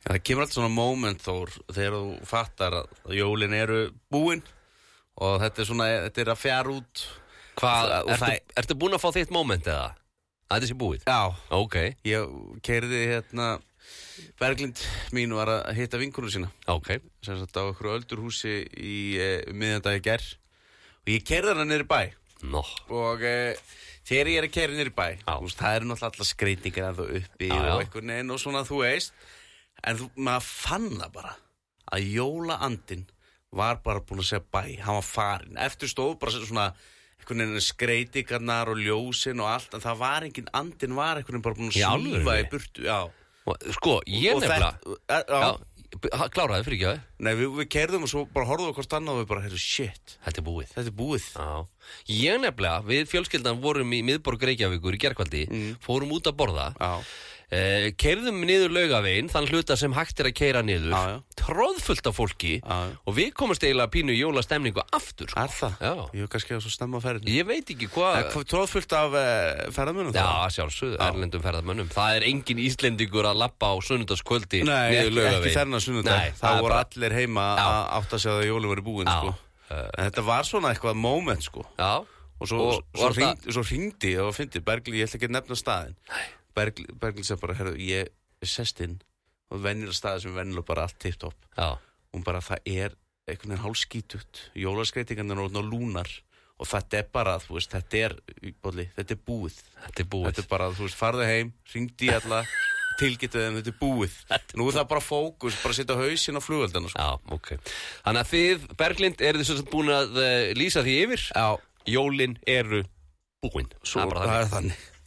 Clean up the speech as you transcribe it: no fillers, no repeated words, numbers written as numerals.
Það kemur alltaf svona moment Þór þegar þú fattar að jólin eru búin og þetta er að fjara út. Ertu búin að fá þitt moment eða? Að þetta sé búið? Já. Ok. Ég keyrði Berglind mín var að hitta vinkonu sína. Ok. Sem sagt á einhverju öldurhúsi í miðjandag í gær og ég keyrði hana niður í bæ. Nó. Og þegar ég að keyra niður í bæ, það eru náttúrulega allar skreytingar að það uppi og einhvern veginn og svona þú veist. En maður fann það bara að jólaandinn var bara búin að segja bæ, hann var farinn. Eftir stóð bara svona einhvern veginn skreytingarnar og ljósin og allt, en það var enginn, andinn var einhvern veginn bara búin að svífa í burtu. Já. Sko, ég nefnilega kláraði fyrir ekki, Nei, við keyrðum og svo bara horfðum við hvort annað og við bara, shit, þetta er búið. Já. Ég nefnilega, við fjölskyldan vorum í miðborg Reykjavíkur í gærkvöldi, fórum út að borða. Já. Keyrðum niður Laugaveginn, þann hluta sem hægt er að keyra niður, tróðfullt af fólki og við komumst eiginlega pínu í jólastemningu aftur. Er það? Já. Ég hef kannski svo snemma á ferðinu. Ég veit ekki hvað. Tróðfullt af ferðamönnum? Já, sjálfsögðu, erlendum ferðamönnum. Það er engin Íslendingur að labba á sunnudagskvöldi niður Laugaveginn. Nei, ekki þennan sunnudag. Það voru allir heima að átta sig að jólin voru búin, sko. En þetta var svona eitthvað moment, sko. Já. Og svo hringdi og fyndi Berglind, ég ætla ekki að nefna staðinn. Berglind sagði bara, herru, ég sest inn og venjulega staði sem venjulega bara allt tipptopp. Já. Hún bara, það er einhvern veginn hálfskítut, jólaskreitingarnir og lúnar og þetta er bara, þú veist, þetta er búið. Þetta er bara, þú veist, farðu heim, hringdi í alla, tilgættu þeim, þetta er búið. Nú er það bara fókus, bara setja hausinn á flugveldana. Já, ok. Þannig að þið, Berglind, eru þið svo búin að lýsa því yfir? Já. Jólin eru búin. Það er þannig.